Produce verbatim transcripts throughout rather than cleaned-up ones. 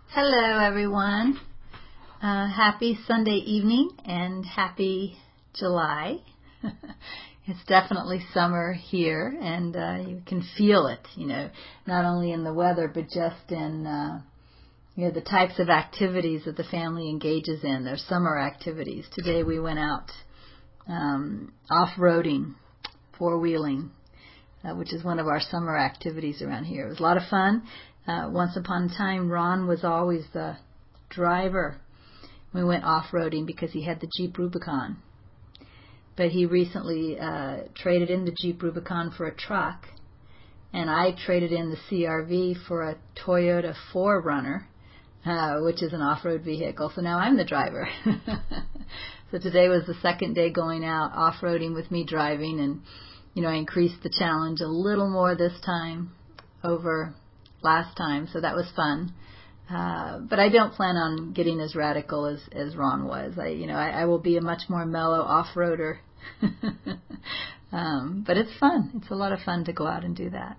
Hello, everyone. Uh, happy Sunday evening and happy July. It's definitely summer here, and uh, you can feel it, you know, not only in the weather, but just in, uh, you know, the types of activities that the family engages in. They're summer activities. Today we went out um, off-roading, four-wheeling, uh, which is one of our summer activities around here. It was a lot of fun. Uh, once upon a time, Ron was always the driver. We went off-roading because he had the Jeep Rubicon. But he recently uh, traded in the Jeep Rubicon for a truck, and I traded in the C R V for a Toyota four runner, uh, which is an off-road vehicle. So now I'm the driver. So today was the second day going out off-roading with me driving, and you know I increased the challenge a little more this time over last time, so that was fun. Uh, but I don't plan on getting as radical as, as Ron was. I, you know, I, I will be a much more mellow off-roader. um, but it's fun. It's a lot of fun to go out and do that.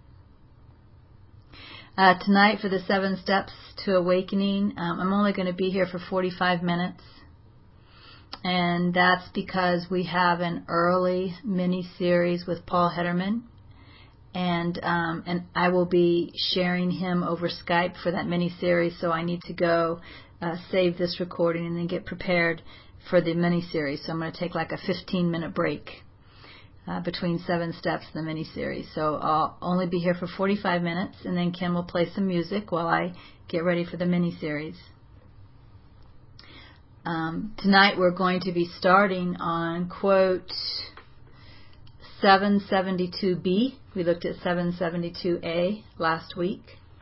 Uh, tonight for the Seven Steps to Awakening, um, I'm only going to be here for forty-five minutes. And that's because we have an early mini-series with Paul Hederman. And um, and I will be sharing him over Skype for that mini-series, so I need to go uh, save this recording and then get prepared for the mini-series. So I'm going to take like a fifteen-minute break uh, between Seven Steps and the mini-series. So I'll only be here for forty-five minutes, and then Kim will play some music while I get ready for the mini-series. Um, tonight we're going to be starting on, quote, seven seventy-two B. We looked at seven seventy-two A last week.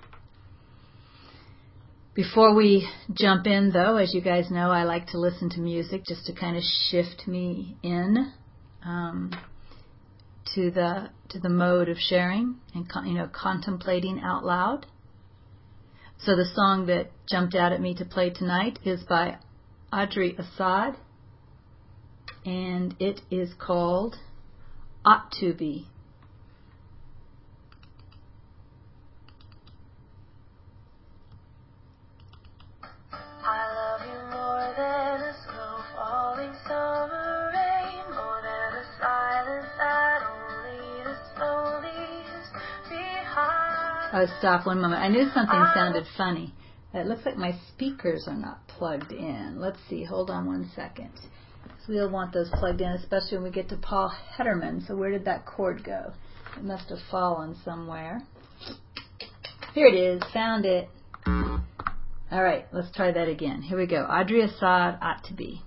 Before we jump in, though, as you guys know, I like to listen to music just to kind of shift me in um, to the to the mode of sharing and you know contemplating out loud. So the song that jumped out at me to play tonight is by Audrey Assad, and it is called Ought to Be. I love you more than a slow falling summer rain, more than a silence that only the snow leaves behind. Oh, stop one moment. I knew something sounded funny. It looks like my speakers are not plugged in. Let's see. Hold on one second. So we'll want those plugged in, especially when we get to Paul Hederman. So where did that cord go? It must have fallen somewhere. Here it is. Found it. All right. Let's try that again. Here we go. Audrey Assad, Ought to Be.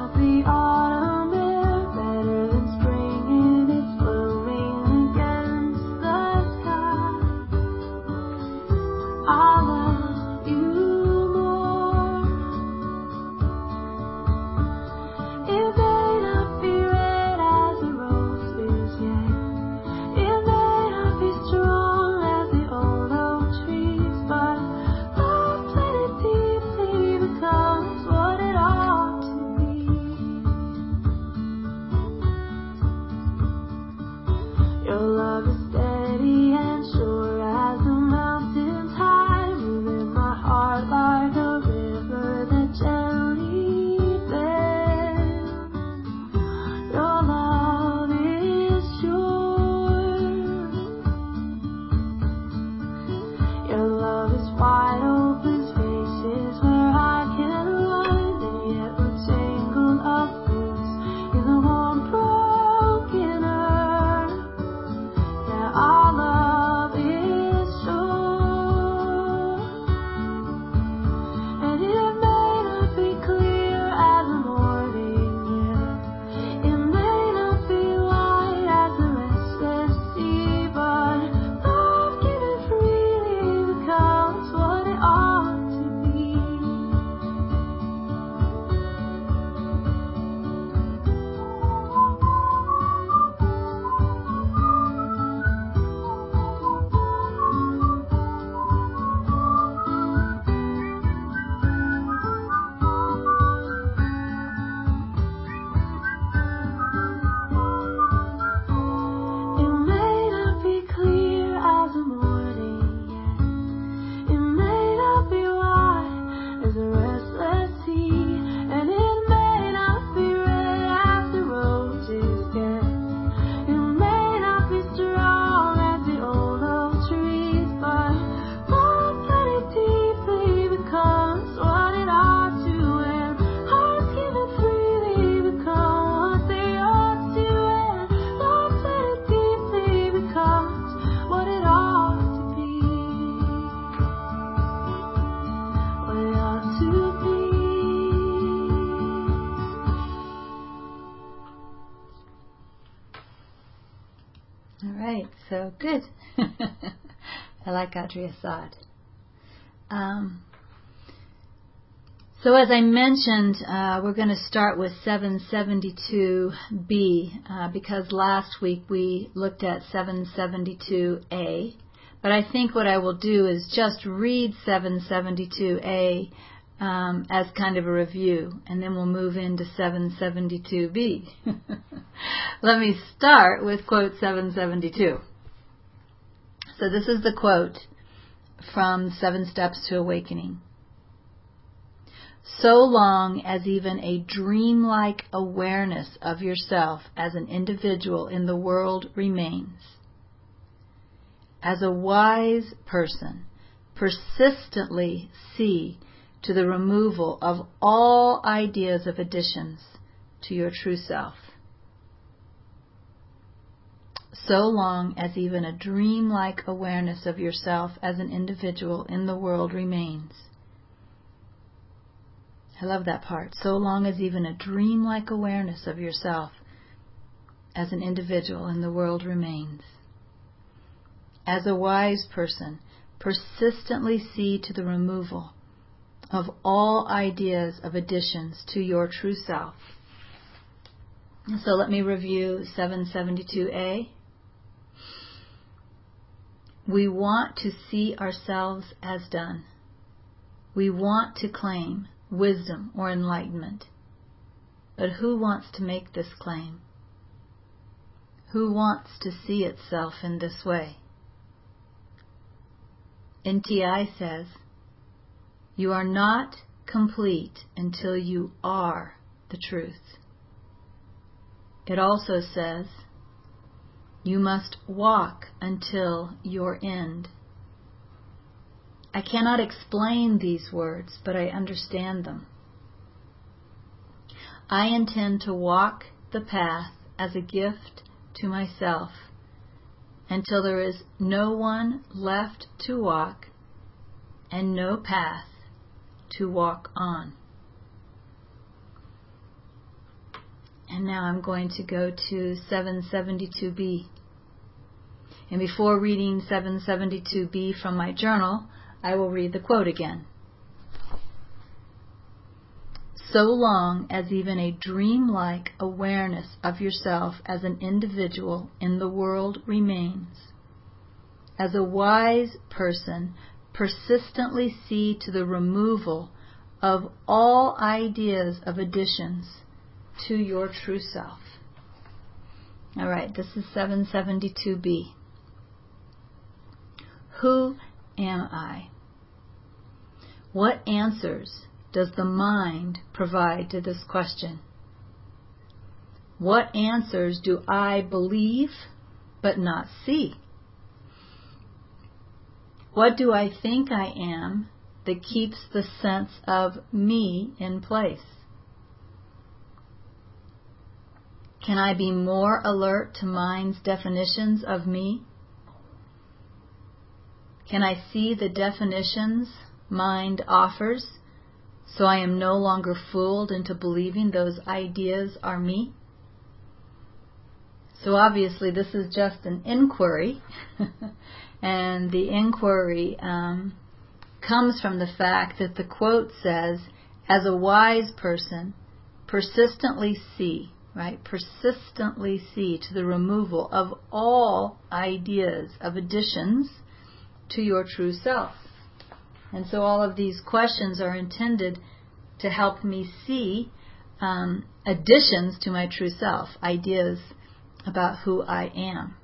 Better than spring in its blooming again. So good. I like Adri Assad. Um, so as I mentioned, uh, we're going to start with seven seventy-two B uh, because last week we looked at seven seventy-two A. But I think what I will do is just read seven seventy-two A um, as kind of a review, and then we'll move into seven seventy-two B. Let me start with quote seven seventy-two. So this is the quote from Seven Steps to Awakening. So long as even a dreamlike awareness of yourself as an individual in the world remains, as a wise person, persistently see to the removal of all ideas of additions to your true self. So long as even a dreamlike awareness of yourself as an individual in the world remains. I love that part. So long as even a dreamlike awareness of yourself as an individual in the world remains. As a wise person, persistently see to the removal of all ideas of additions to your true self. So let me review seven seventy-two A. We want to see ourselves as done. We want to claim wisdom or enlightenment. But who wants to make this claim? Who wants to see itself in this way? N T I says, you are not complete until you are the truth. It also says, you must walk until your end. I cannot explain these words, but I understand them. I intend to walk the path as a gift to myself until there is no one left to walk and no path to walk on. And now I'm going to go to seven seventy-two B. And before reading seven seventy-two B from my journal, I will read the quote again. So long as even a dreamlike awareness of yourself as an individual in the world remains, as a wise person, persistently see to the removal of all ideas of additions to your true self. All right, this is seven seventy-two B. Who am I? What answers does the mind provide to this question? What answers do I believe but not see? What do I think I am that keeps the sense of me in place? Can I be more alert to mind's definitions of me? Can I see the definitions mind offers so I am no longer fooled into believing those ideas are me? So obviously this is just an inquiry, and the inquiry um, comes from the fact that the quote says, as a wise person, persistently see, right? Persistently see to the removal of all ideas of additions to your true self. And so all of these questions are intended to help me see um, additions to my true self, ideas about who I am.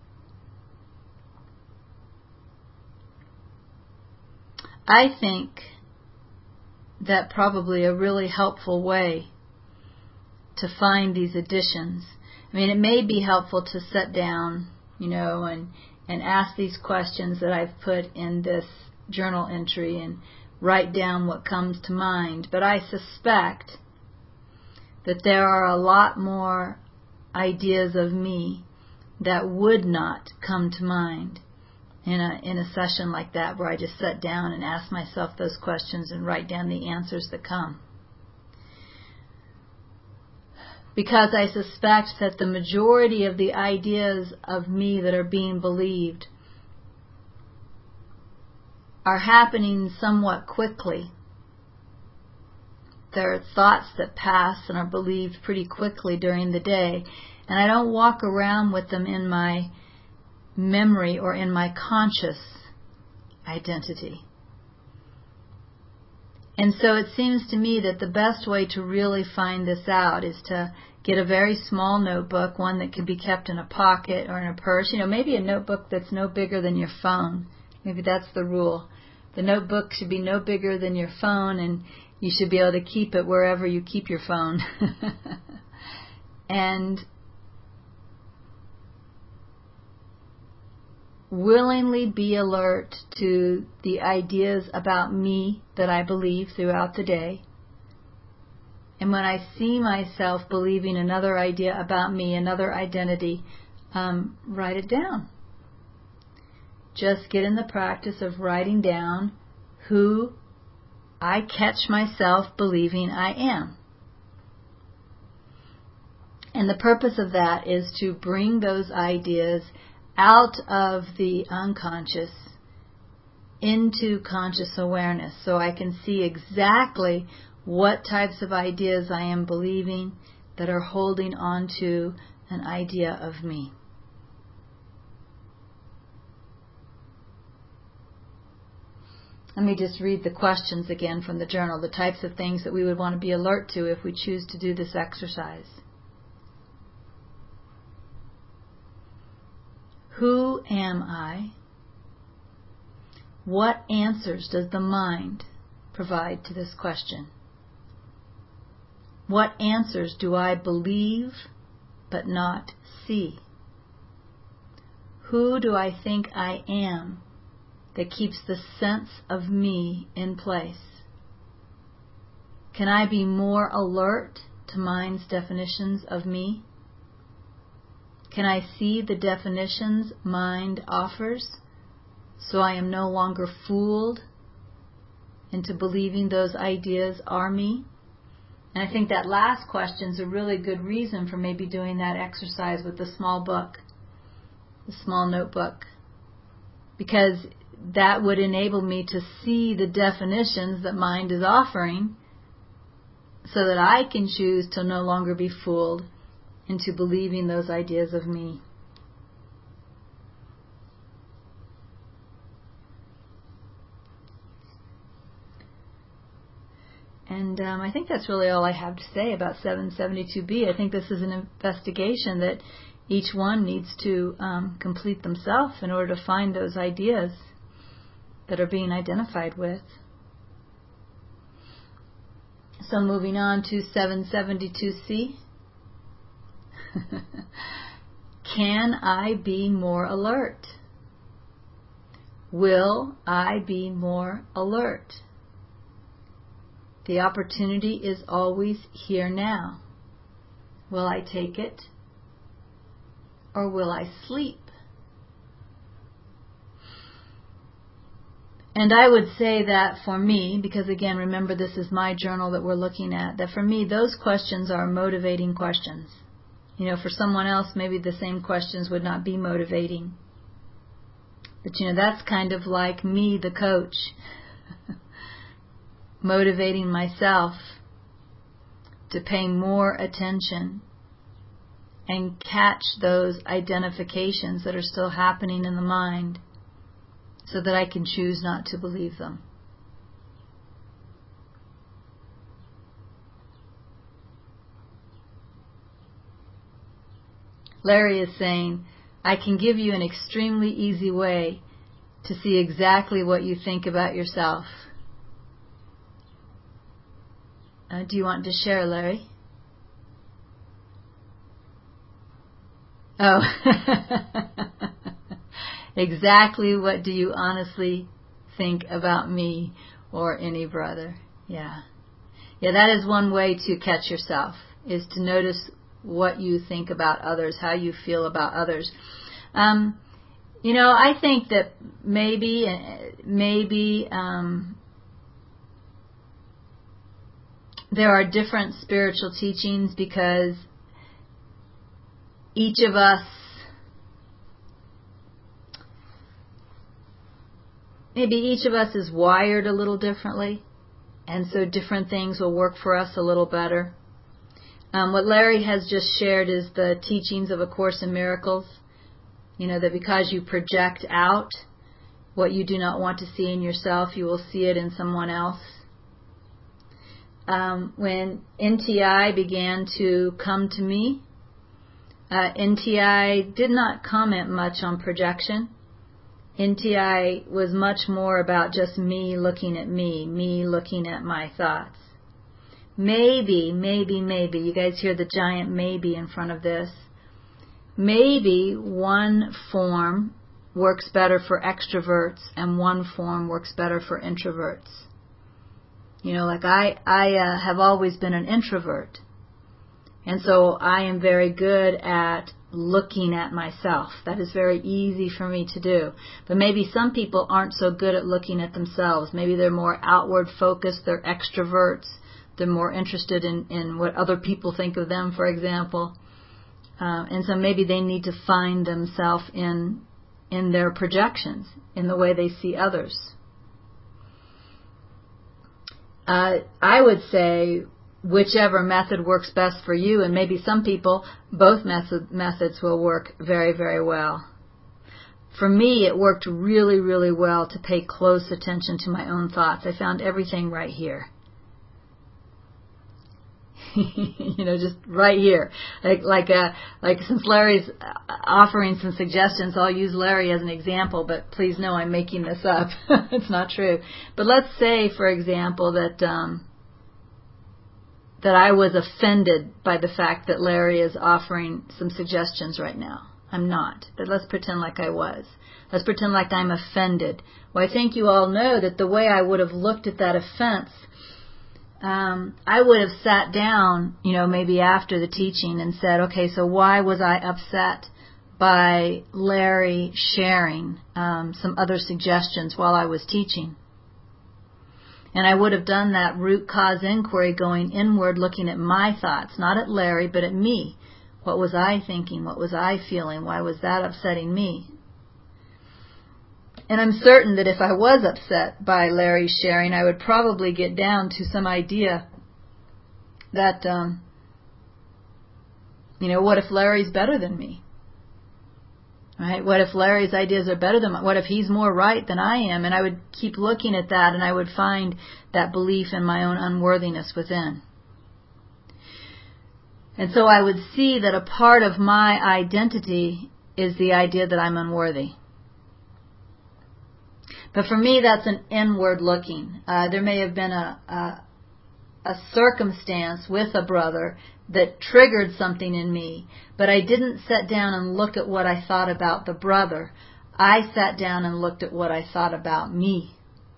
I think that probably a really helpful way to find these additions, I mean, it may be helpful to sit down, you know, and, and ask these questions that I've put in this journal entry and write down what comes to mind. But I suspect that there are a lot more ideas of me that would not come to mind in a in a session like that, where I just sit down and ask myself those questions and write down the answers that come. because I suspect that the majority of the ideas of me that are being believed are happening somewhat quickly. There are thoughts that pass and are believed pretty quickly during the day, and I don't walk around with them in my memory or in my conscious identity. And so it seems to me that the best way to really find this out is to get a very small notebook, one that can be kept in a pocket or in a purse. You know, maybe a notebook that's no bigger than your phone. Maybe that's the rule. The notebook should be no bigger than your phone, and you should be able to keep it wherever you keep your phone. And willingly be alert to the ideas about me that I believe throughout the day. And when I see myself believing another idea about me, another identity, um, write it down. Just get in the practice of writing down who I catch myself believing I am. And the purpose of that is to bring those ideas out of the unconscious into conscious awareness, so I can see exactly what types of ideas I am believing that are holding on to an idea of me. Let me just read the questions again from the journal, the types of things that we would want to be alert to if we choose to do this exercise. Who am I? What answers does the mind provide to this question? What answers do I believe but not see? Who do I think I am that keeps the sense of me in place? Can I be more alert to mind's definitions of me? Can I see the definitions mind offers so I am no longer fooled into believing those ideas are me? And I think that last question is a really good reason for maybe doing that exercise with the small book, the small notebook, because that would enable me to see the definitions that mind is offering so that I can choose to no longer be fooled into believing those ideas of me. And um, I think that's really all I have to say about seven seventy-two B. I think this is an investigation that each one needs to um, complete themselves in order to find those ideas that are being identified with. So moving on to seven seventy-two C. Can I be more alert? Will I be more alert? The opportunity is always here now. Will I take it? Or will I sleep? And I would say that for me, because again, remember this is my journal that we're looking at, that for me those questions are motivating questions. You know, for someone else, maybe the same questions would not be motivating. But, you know, that's kind of like me, the coach, motivating myself to pay more attention and catch those identifications that are still happening in the mind so that I can choose not to believe them. Larry is saying, I can give you an extremely easy way to see exactly what you think about yourself. Uh, do you want to share, Larry? Oh, exactly what do you honestly think about me or any brother? Yeah. Yeah, that is one way to catch yourself, is to notice what you think about others, how you feel about others. Um, you know, I think that maybe, maybe um, there are different spiritual teachings, because each of us, maybe each of us is wired a little differently, and so different things will work for us a little better. Um, what Larry has just shared is the teachings of A Course in Miracles. You know, that because you project out what you do not want to see in yourself, you will see it in someone else. Um, when N T I began to come to me, uh, N T I did not comment much on projection. N T I was much more about just me looking at me, me looking at my thoughts. Maybe, maybe, maybe, you guys hear the giant maybe in front of this. Maybe one form works better for extroverts and one form works better for introverts. You know, like I, I uh, have always been an introvert. And so I am very good at looking at myself. That is very easy for me to do. But maybe some people aren't so good at looking at themselves. Maybe they're more outward focused. They're extroverts. They're more interested in, in what other people think of them, for example. Uh, and so maybe they need to find themselves in in their projections, in the way they see others. Uh, I would say whichever method works best for you, and maybe some people, both method, methods will work very, very well. For me, it worked really, really well to pay close attention to my own thoughts. I found everything right here. You know, just right here. Like, like, uh, like since Larry's offering some suggestions, I'll use Larry as an example, but please know I'm making this up. It's not true. But let's say, for example, that um, that I was offended by the fact that Larry is offering some suggestions right now. I'm not, but let's pretend like I was. Let's pretend like I'm offended. Well, I think you all know that the way I would have looked at that offense, Um, I would have sat down, you know, maybe after the teaching and said, okay, so why was I upset by Larry sharing um, some other suggestions while I was teaching? And I would have done that root cause inquiry, going inward, looking at my thoughts, not at Larry, but at me. What was I thinking? What was I feeling? Why was that upsetting me? And I'm certain that if I was upset by Larry's sharing, I would probably get down to some idea that, um, you know, what if Larry's better than me? Right? What if Larry's ideas are better than mine? What if he's more right than I am? And I would keep looking at that, and I would find that belief in my own unworthiness within. And so I would see that a part of my identity is the idea that I'm unworthy. But for me, that's an inward looking. Uh, there may have been a, a a circumstance with a brother that triggered something in me, but I didn't sit down and look at what I thought about the brother. I sat down and looked at what I thought about me.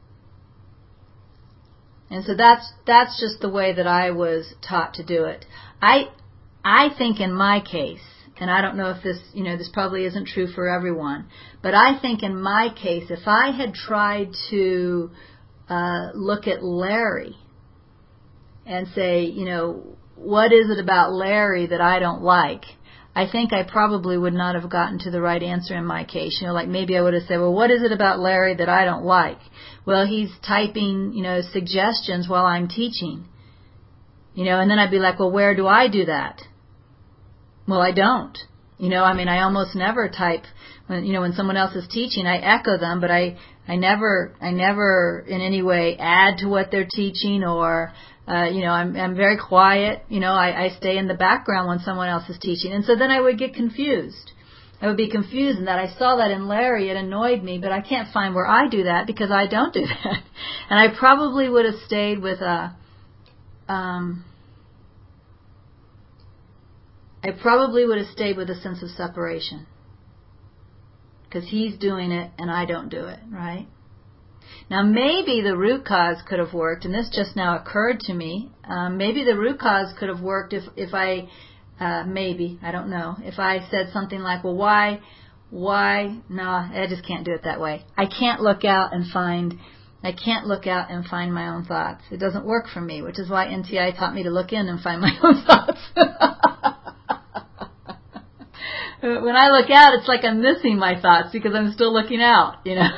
And so that's that's just the way that I was taught to do it. I I think in my case, and I don't know if this, you know, this probably isn't true for everyone, but I think in my case, if I had tried to uh, look at Larry and say, you know, what is it about Larry that I don't like? I think I probably would not have gotten to the right answer in my case. You know, like maybe I would have said, well, what is it about Larry that I don't like? Well, he's typing, you know, suggestions while I'm teaching. You know, and then I'd be like, well, where do I do that? Well, I don't. You know, I mean, I almost never type when, you know, when someone else is teaching, I echo them, but I, I never, I never in any way add to what they're teaching, or, uh, you know, I'm, I'm very quiet. You know, I, I stay in the background when someone else is teaching. And so then I would get confused. I would be confused in that I saw that in Larry. It annoyed me, but I can't find where I do that because I don't do that. And I probably would have stayed with a, um, I probably would have stayed with a sense of separation because he's doing it and I don't do it, right? Now, maybe the root cause could have worked, and this just now occurred to me. Um, maybe the root cause could have worked if, if I, uh, maybe, I don't know, if I said something like, well, why, why, no, I just can't do it that way. I can't look out and find, I can't look out and find my own thoughts. It doesn't work for me, which is why N T I taught me to look in and find my own thoughts. when I look out, it's like I'm missing my thoughts because I'm still looking out, you know.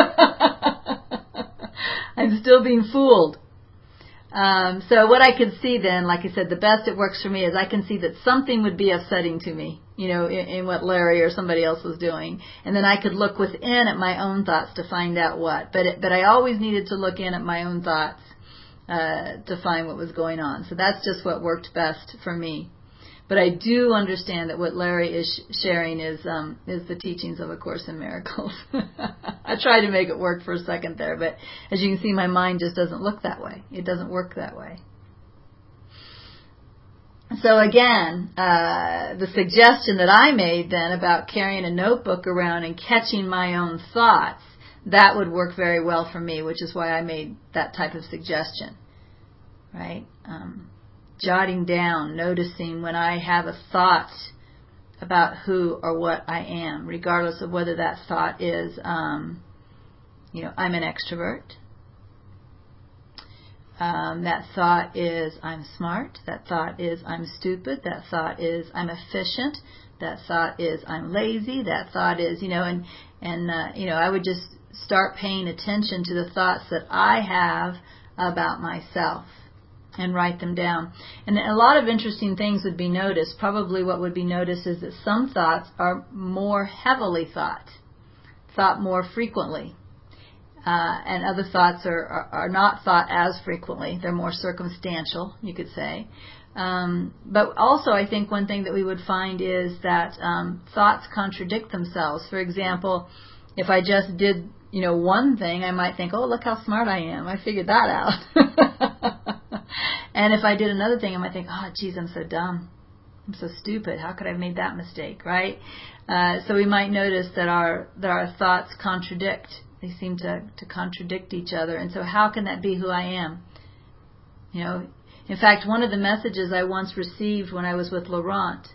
I'm still being fooled. Um, so what I could see then, like I said, the best it works for me is I can see that something would be upsetting to me, you know, in, in what Larry or somebody else was doing. And then I could look within at my own thoughts to find out what. But it, but I always needed to look in at my own thoughts uh, to find what was going on. So that's just what worked best for me. But I do understand that what Larry is sharing is um, is the teachings of A Course in Miracles. I tried to make it work for a second there, but as you can see, my mind just doesn't look that way. It doesn't work that way. So again, uh, the suggestion that I made then about carrying a notebook around and catching my own thoughts, that would work very well for me, which is why I made that type of suggestion, right? Um, jotting down, noticing when I have a thought about who or what I am, regardless of whether that thought is, um, you know, I'm an extrovert. Um, that thought is I'm smart. That thought is I'm stupid. That thought is I'm efficient. That thought is I'm lazy. That thought is, you know, and, and uh, you know, I would just start paying attention to the thoughts that I have about myself and write them down. And a lot of interesting things would be noticed. Probably what would be noticed is that some thoughts are more heavily thought, thought more frequently. Uh, and other thoughts are, are, are not thought as frequently. They're more circumstantial, you could say. Um, but also I think one thing that we would find is that um, thoughts contradict themselves. For example, if I just did, you know, one thing, I might think, oh, look how smart I am. I figured that out. And if I did another thing, I might think, oh, geez, I'm so dumb. I'm so stupid. How could I have made that mistake, right? Uh, so we might notice that our that our thoughts contradict. They seem to, to contradict each other. And so how can that be who I am? You know, in fact, one of the messages I once received when I was with Laurent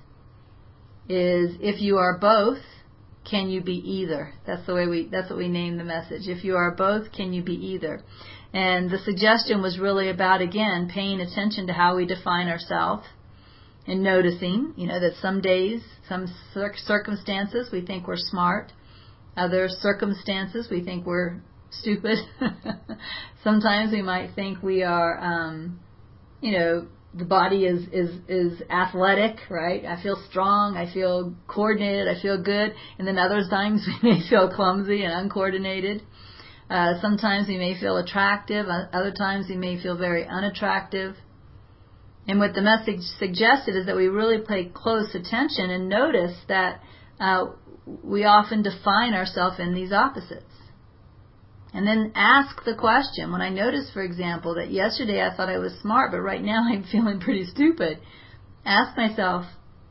is, if you are both, can you be either? That's the way we, that's what we named the message. If you are both, can you be either? And the suggestion was really about, again, paying attention to how we define ourselves and noticing, you know, that some days, some cir- circumstances, we think we're smart. Other circumstances, we think we're stupid. Sometimes we might think we are, um, you know, the body is, is, is athletic, right? I feel strong, I feel coordinated, I feel good. And then other times we may feel clumsy and uncoordinated. Uh, sometimes we may feel attractive, other times we may feel very unattractive. And what the message suggested is that we really pay close attention and notice that uh, we often define ourselves in these opposites. And then ask the question. When I notice, for example, that yesterday I thought I was smart, but right now I'm feeling pretty stupid, ask myself,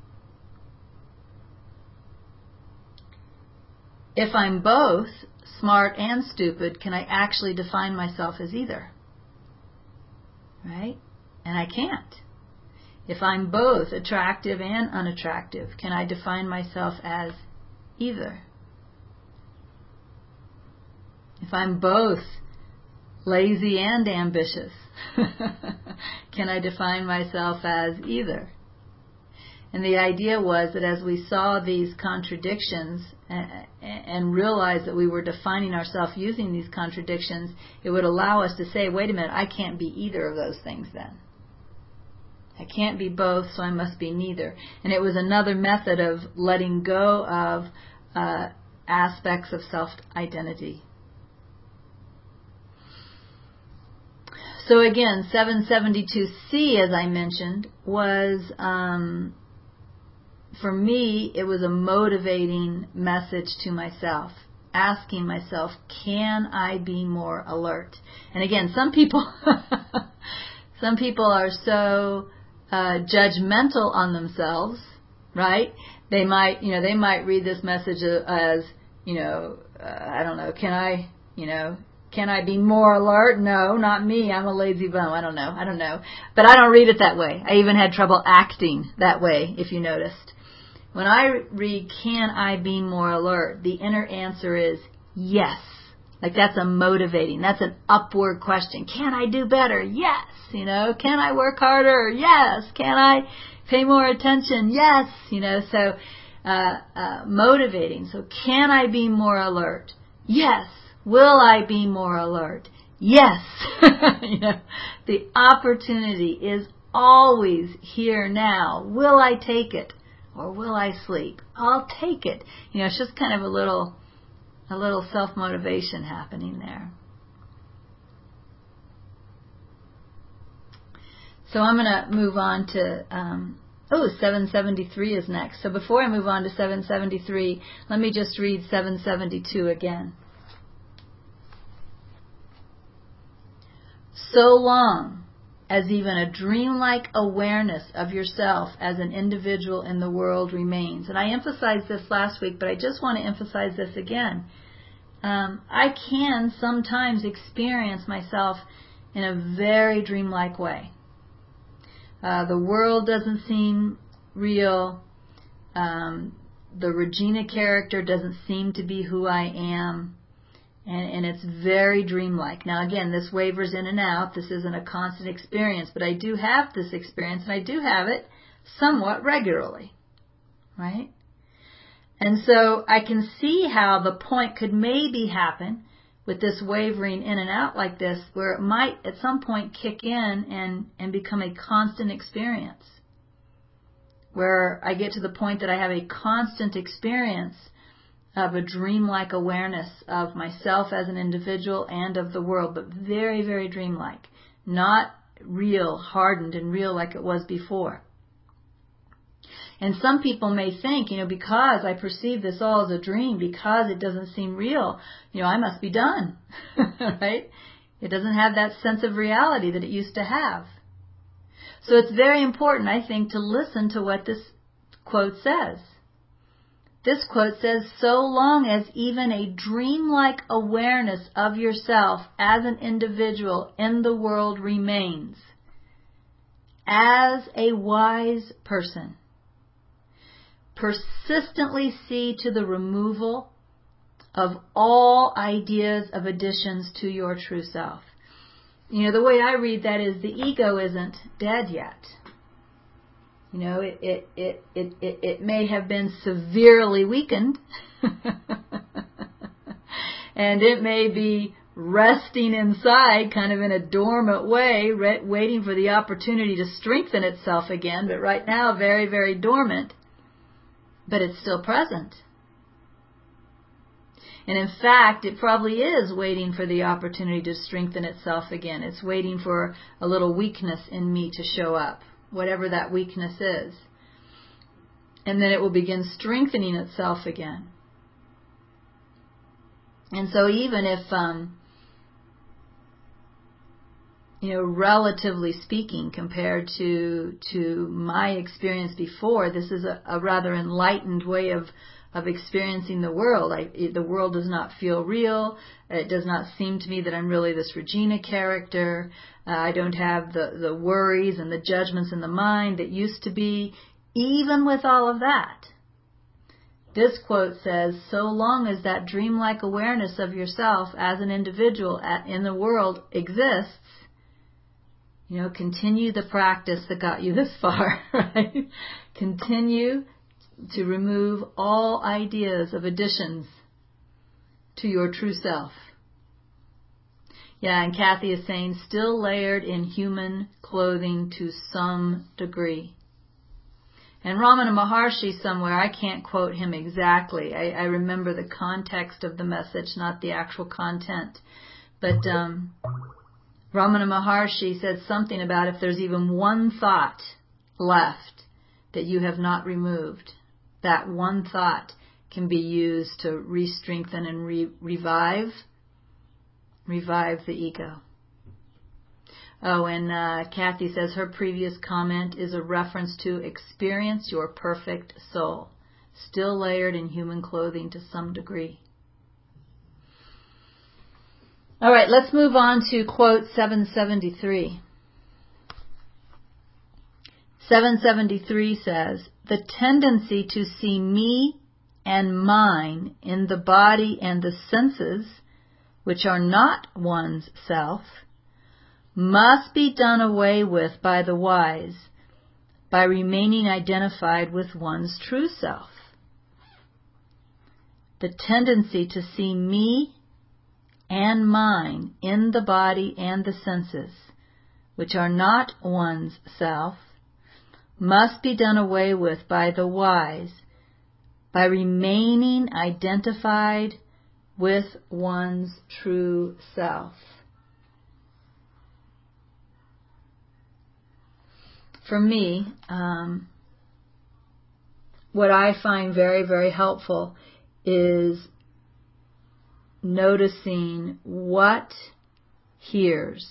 if I'm both smart and stupid, can I actually define myself as either? Right? And I can't. If I'm both attractive and unattractive, can I define myself as either? If I'm both lazy and ambitious, can I define myself as either? And the idea was that as we saw these contradictions and realized that we were defining ourselves using these contradictions, it would allow us to say, wait a minute, I can't be either of those things then. I can't be both, so I must be neither. And it was another method of letting go of uh, aspects of self-identity. So again, seven seventy-two C, as I mentioned, was, um, for me, it was a motivating message to myself, asking myself, can I be more alert? And again, some people, some people are so uh, judgmental on themselves, right? They might, you know, they might read this message as, you know, uh, I don't know, can I, you know, can I be more alert? No, not me. I'm a lazy bum. I don't know. I don't know. But I don't read it that way. I even had trouble acting that way, if you noticed. When I read, can I be more alert? The inner answer is yes. Like that's a motivating, that's an upward question. Can I do better? Yes. You know, can I work harder? Yes. Can I pay more attention? Yes. You know, so uh, uh, motivating. So can I be more alert? Yes. Will I be more alert? Yes. You know, the opportunity is always here now. Will I take it or will I sleep? I'll take it. You know, it's just kind of a little, a little self-motivation happening there. So I'm going to move on to, um, oh, seven seventy-three is next. So before I move on to seven seventy-three, let me just read seven seventy-two again. So long as even a dreamlike awareness of yourself as an individual in the world remains. And I emphasized this last week, but I just want to emphasize this again. Um, I can sometimes experience myself in a very dreamlike way. Uh, the world doesn't seem real. Um, the Regina character doesn't seem to be who I am. And, and it's very dreamlike. Now, again, this wavers in and out. This isn't a constant experience. But I do have this experience, and I do have it somewhat regularly. Right? And so I can see how the point could maybe happen with this wavering in and out like this, where it might at some point kick in and, and become a constant experience. Where I get to the point that I have a constant experience of a dreamlike awareness of myself as an individual and of the world, but very, very dreamlike. Not real, hardened and real like it was before. And some people may think, you know, because I perceive this all as a dream, because it doesn't seem real, you know, I must be done, right? It doesn't have that sense of reality that it used to have. So it's very important, I think, to listen to what this quote says. This quote says, so long as even a dreamlike awareness of yourself as an individual in the world remains, as a wise person, persistently see to the removal of all ideas of additions to your true self. You know, the way I read that is the ego isn't dead yet. You know, it it it it, it, it may have been severely weakened, and it may be resting inside kind of in a dormant way, re- waiting for the opportunity to strengthen itself again, but right now very, very dormant. But it's still present. And in fact, it probably is waiting for the opportunity to strengthen itself again. It's waiting for a little weakness in me to show up, whatever that weakness is. And then it will begin strengthening itself again. And so even if, um, you know, relatively speaking, compared to to my experience before, this is a, a rather enlightened way of of experiencing the world. I, it, the world does not feel real. It does not seem to me that I'm really this Regina character. Uh, I don't have the, the worries and the judgments in the mind that used to be. Even with all of that, this quote says, so long as that dreamlike awareness of yourself as an individual at, in the world exists, you know, continue the practice that got you this far, right? Continue to remove all ideas of additions to your true self. Yeah, and Kathy is saying, still layered in human clothing to some degree. And Ramana Maharshi somewhere, I can't quote him exactly. I, I remember the context of the message, not the actual content. But um, Ramana Maharshi said something about if there's even one thought left that you have not removed, that one thought can be used to re-strengthen and re- revive, revive the ego. Oh, and uh, Kathy says her previous comment is a reference to experience your perfect soul, still layered in human clothing to some degree. All right, let's move on to quote seven seventy-three. seven seventy-three says, the tendency to see me and mine in the body and the senses, which are not one's self, must be done away with by the wise by remaining identified with one's true self. the tendency to see me and mine in the body and the senses, which are not one's self, must be done away with by the wise, by remaining identified with one's true self. For me, um, what I find very, very helpful is noticing what hears,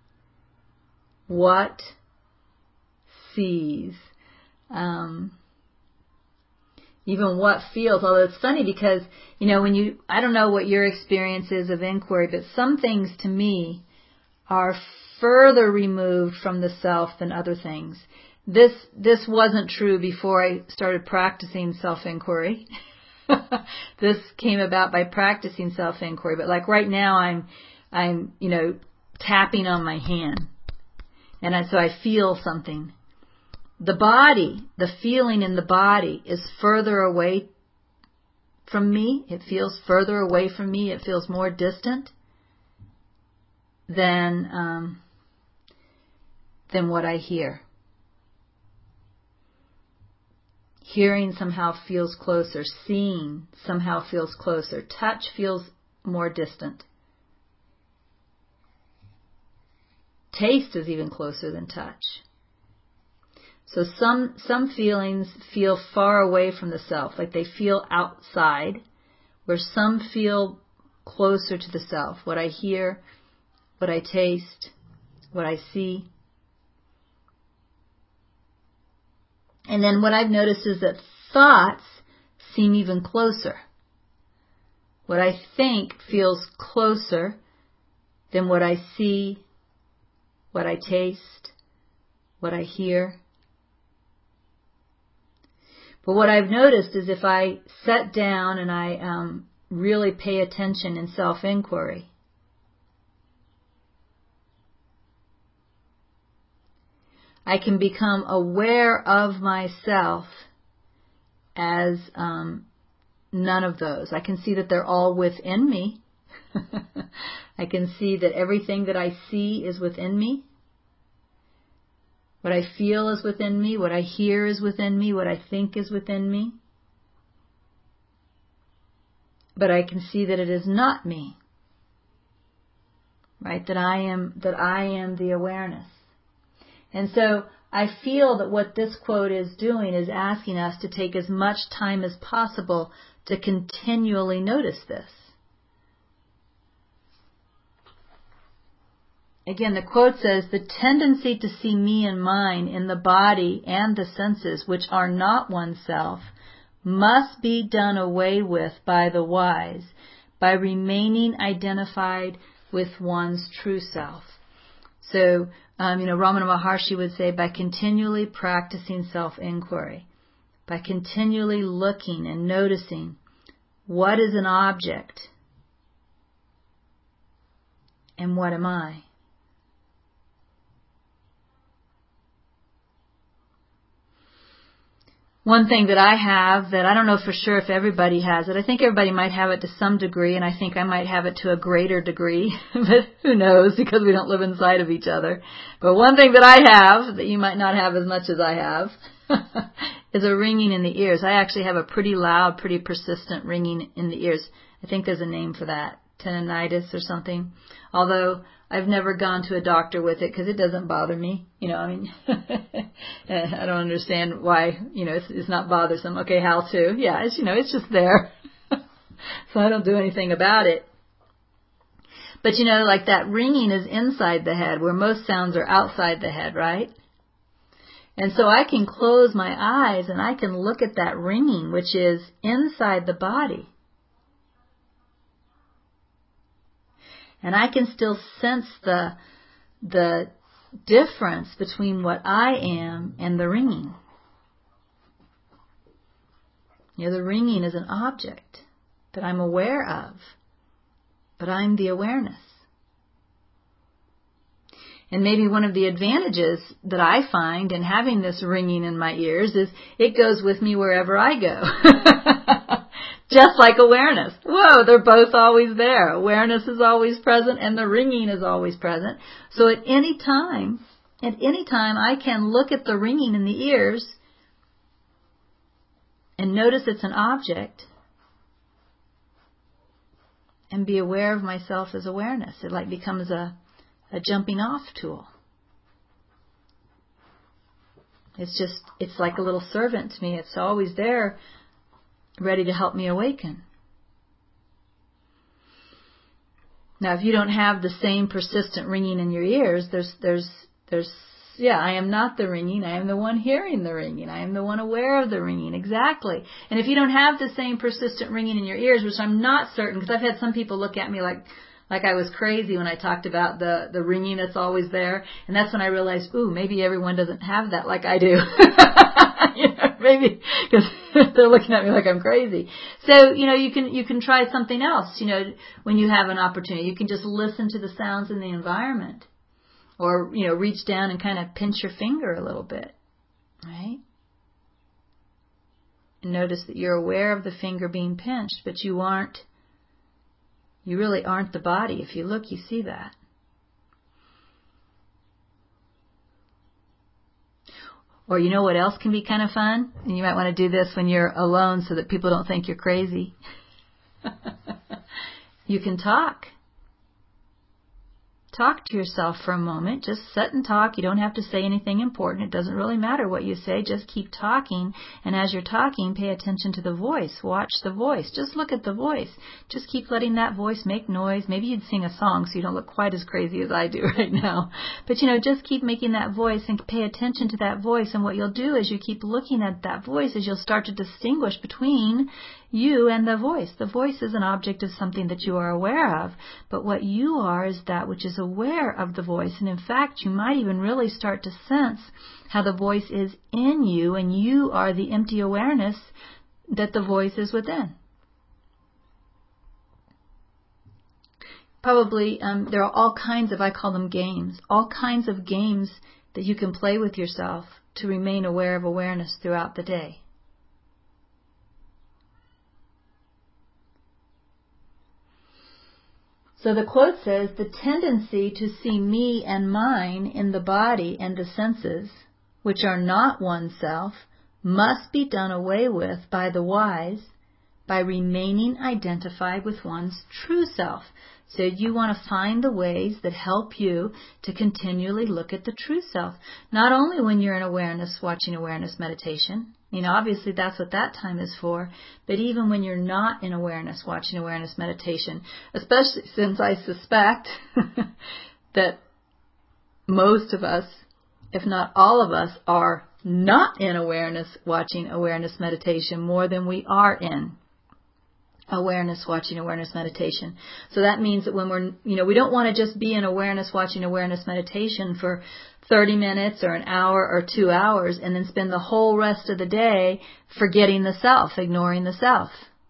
what sees, um, even what feels. Although it's funny because, you know, when you, I don't know what your experience is of inquiry, but some things to me are further removed from the self than other things. This this wasn't true before I started practicing self-inquiry. This came about by practicing self-inquiry. But like right now, I'm I'm you know tapping on my hand, and I, so I feel something. The body, the feeling in the body, is further away from me. It feels further away from me. It feels more distant than um, than what I hear. Hearing somehow feels closer. Seeing somehow feels closer. Touch feels more distant. Taste is even closer than touch. So some some feelings feel far away from the self, like they feel outside, where some feel closer to the self. What I hear, what I taste, what I see. And then what I've noticed is that thoughts seem even closer. What I think feels closer than what I see, what I taste, what I hear. But what I've noticed is if I sit down and I um, really pay attention in self-inquiry, I can become aware of myself as um, none of those. I can see that they're all within me. I can see that everything that I see is within me. What I feel is within me. What I hear is within me. What I think is within me. But I can see that it is not me. Right? That I am, that I am the awareness. And so I feel that what this quote is doing is asking us to take as much time as possible to continually notice this. Again, the quote says, the tendency to see me and mine in the body and the senses, which are not oneself, must be done away with by the wise, by remaining identified with one's true self. So, um, you know, Ramana Maharshi would say, by continually practicing self-inquiry, by continually looking and noticing what is an object and what am I. One thing that I have that I don't know for sure if everybody has it, I think everybody might have it to some degree, and I think I might have it to a greater degree, but who knows because we don't live inside of each other. But one thing that I have that you might not have as much as I have is a ringing in the ears. I actually have a pretty loud, pretty persistent ringing in the ears. I think there's a name for that, tinnitus or something. Although I've never gone to a doctor with it because it doesn't bother me. You know, I mean, I don't understand why, you know, it's, it's not bothersome. Okay, how to? Yeah, it's, you know, it's just there. So I don't do anything about it. But, you know, like that ringing is inside the head where most sounds are outside the head, right? And so I can close my eyes and I can look at that ringing, which is inside the body. And I can still sense the the difference between what I am and the ringing. You know, the ringing is an object that I'm aware of, but I'm the awareness. And maybe one of the advantages that I find in having this ringing in my ears is it goes with me wherever I go. Just like awareness. Whoa, they're both always there. Awareness is always present and the ringing is always present. So at any time, at any time I can look at the ringing in the ears and notice it's an object and be aware of myself as awareness. It like becomes a, a jumping off tool. It's just, it's like a little servant to me. It's always there, ready to help me awaken. Now, if you don't have the same persistent ringing in your ears, there's, there's, there's, yeah, I am not the ringing. I am the one hearing the ringing. I am the one aware of the ringing. Exactly. And if you don't have the same persistent ringing in your ears, which I'm not certain, because I've had some people look at me like, like I was crazy when I talked about the, the ringing that's always there. And that's when I realized, ooh, maybe everyone doesn't have that like I do. You know, maybe because they're looking at me like I'm crazy. So, you know, you can, you can try something else, you know, when you have an opportunity. You can just listen to the sounds in the environment. Or, you know, reach down and kind of pinch your finger a little bit. Right? And notice that you're aware of the finger being pinched, but you aren't, you really aren't the body. If you look, you see that. Or you know what else can be kind of fun? And you might want to do this when you're alone so that people don't think you're crazy. You can talk. Talk to yourself for a moment. Just sit and talk. You don't have to say anything important. It doesn't really matter what you say. Just keep talking. And as you're talking, pay attention to the voice. Watch the voice. Just look at the voice. Just keep letting that voice make noise. Maybe you'd sing a song so you don't look quite as crazy as I do right now. But, you know, just keep making that voice and pay attention to that voice. And what you'll do is you keep looking at that voice is you'll start to distinguish between you and the voice. The voice is an object of something that you are aware of, but what you are is that which is aware of the voice. And in fact, you might even really start to sense how the voice is in you, and you are the empty awareness that the voice is within. Probably um, there are all kinds of, I call them games, all kinds of games that you can play with yourself to remain aware of awareness throughout the day. So the quote says, the tendency to see me and mine in the body and the senses, which are not oneself, must be done away with by the wise by remaining identified with one's true self. So you want to find the ways that help you to continually look at the true self. Not only when you're in awareness, watching awareness meditation. I mean, obviously that's what that time is for. But even when you're not in awareness, watching awareness meditation, especially since I suspect that most of us, if not all of us, are not in awareness, watching awareness meditation more than we are in awareness, watching awareness meditation. So that means that when we're, you know, we don't want to just be in awareness, watching awareness meditation for thirty minutes or an hour or two hours and then spend the whole rest of the day forgetting the self, ignoring the self.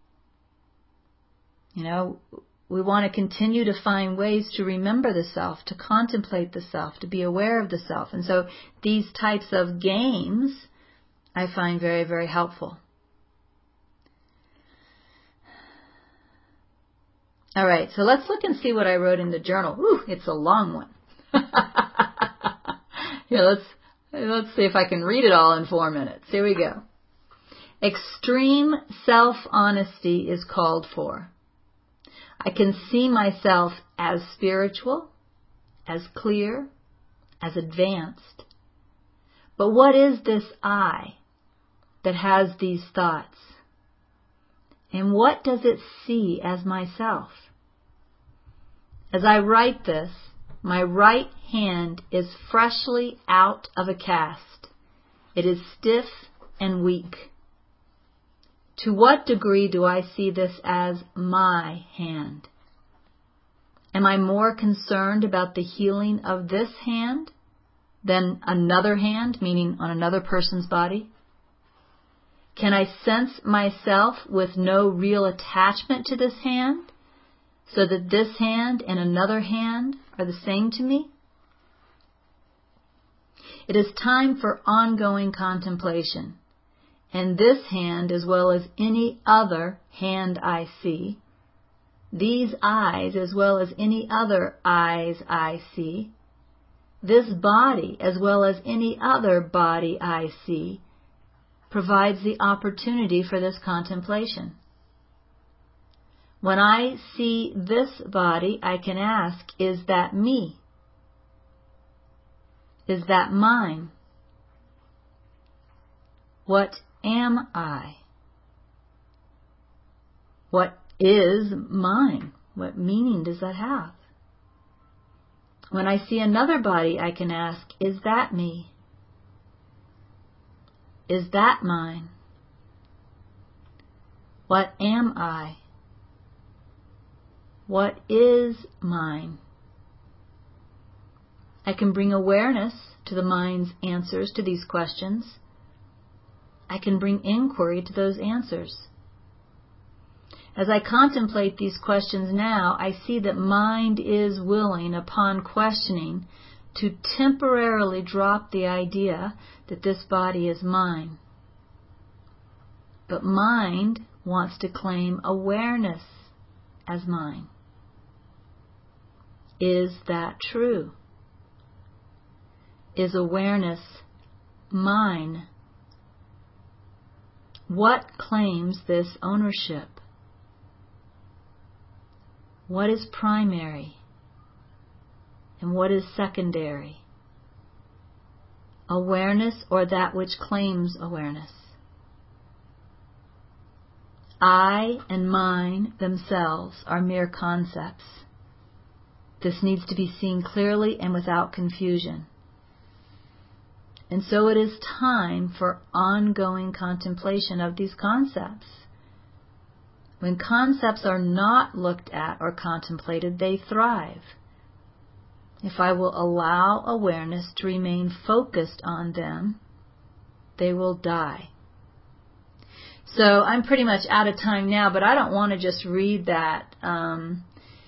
You know, we want to continue to find ways to remember the self, to contemplate the self, to be aware of the self. And so these types of games I find very, very helpful. All right, so let's look and see what I wrote in the journal. Ooh, it's a long one. Here, let's let's see if I can read it all in four minutes. Here we go. Extreme self-honesty is called for. I can see myself as spiritual, as clear, as advanced. But what is this I that has these thoughts? And what does it see as myself? As I write this, my right hand is freshly out of a cast. It is stiff and weak. To what degree do I see this as my hand? Am I more concerned about the healing of this hand than another hand, meaning on another person's body? Can I sense myself with no real attachment to this hand, so that this hand and another hand are the same to me? It is time for ongoing contemplation, and this hand as well as any other hand I see, these eyes as well as any other eyes I see, this body as well as any other body I see, provides the opportunity for this contemplation. When I see this body, I can ask, is that me? Is that mine? What am I? What is mine? What meaning does that have? When I see another body, I can ask, is that me? Is that mine? What am I? What is mine? I can bring awareness to the mind's answers to these questions. I can bring inquiry to those answers. As I contemplate these questions now, I see that mind is willing, upon questioning, to temporarily drop the idea that this body is mine. But mind wants to claim awareness as mine. Is that true? Is awareness mine? What claims this ownership? What is primary and what is secondary? Awareness or that which claims awareness? I and mine themselves are mere concepts. This needs to be seen clearly and without confusion. And so it is time for ongoing contemplation of these concepts. When concepts are not looked at or contemplated, they thrive. If I will allow awareness to remain focused on them, they will die. So I'm pretty much out of time now, but I don't want to just read that. Um,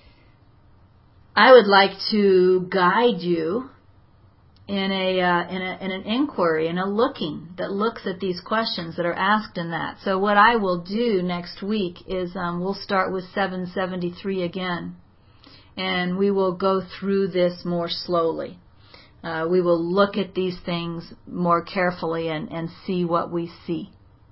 I would like to guide you in a, uh, in a in an inquiry, in a looking that looks at these questions that are asked in that. So what I will do next week is um, we'll start with seven seventy-three again, and we will go through this more slowly. Uh, we will look at these things more carefully and, and see what we see.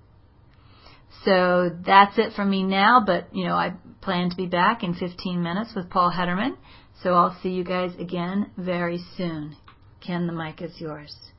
So that's it for me now, but you know I plan to be back in fifteen minutes with Paul Hederman. So I'll see you guys again very soon. Ken, the mic is yours.